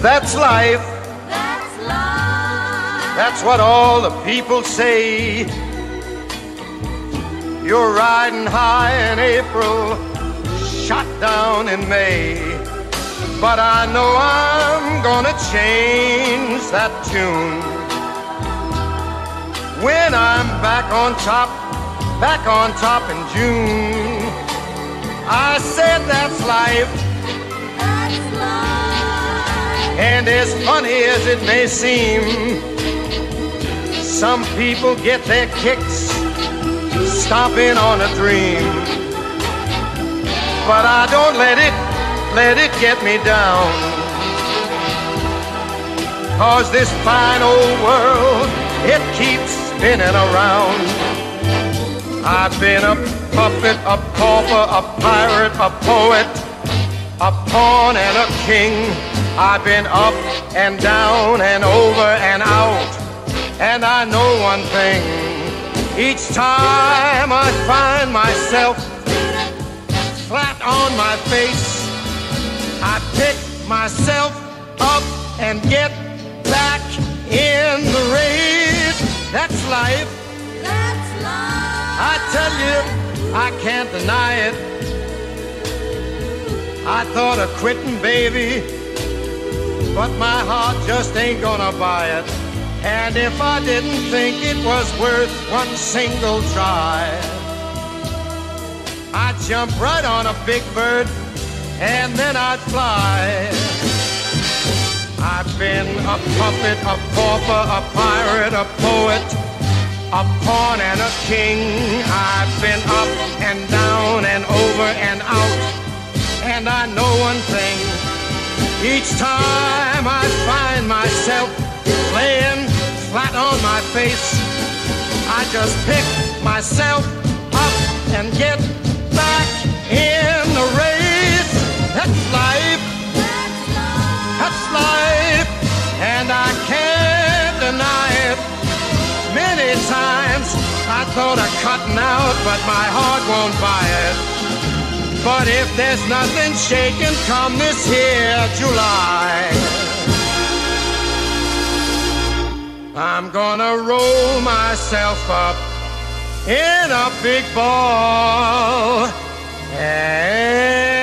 That's life. That's life. That's what all the people say. You're riding high in April, shot down in May. But I know I'm gonna change that tune when I'm back on top in June. I said that's life. That's life. And as funny as it may seem, some people get their kicks stomping on a dream. But I don't let it get me down. 'Cause this fine old world, it keeps spinning around. I've been a puppet, a pauper, a pirate, a poet, a pawn and a king. I've been up and down and over and out. And I know one thing, each time I find myself flat on my face, I pick myself up and get back in the race. That's life. That's life. I tell you, I can't deny it. I thought of quitting, baby, but my heart just ain't gonna buy it. And if I didn't think it was worth one single try, I'd jump right on a big bird and then I'd fly. I've been a puppet, a pauper, a pirate, a poet, a pawn and a king. I've been up and down and over and out. And I know one thing, each time I find myself laying flat on my face, I just pick myself up and get back in the race. That's life. That's life. That's life. And I can't deny it. Many times I thought of cutting out, but my heart won't buy it. But if there's nothing shaking come this here July, I'm gonna roll myself up in a big ball and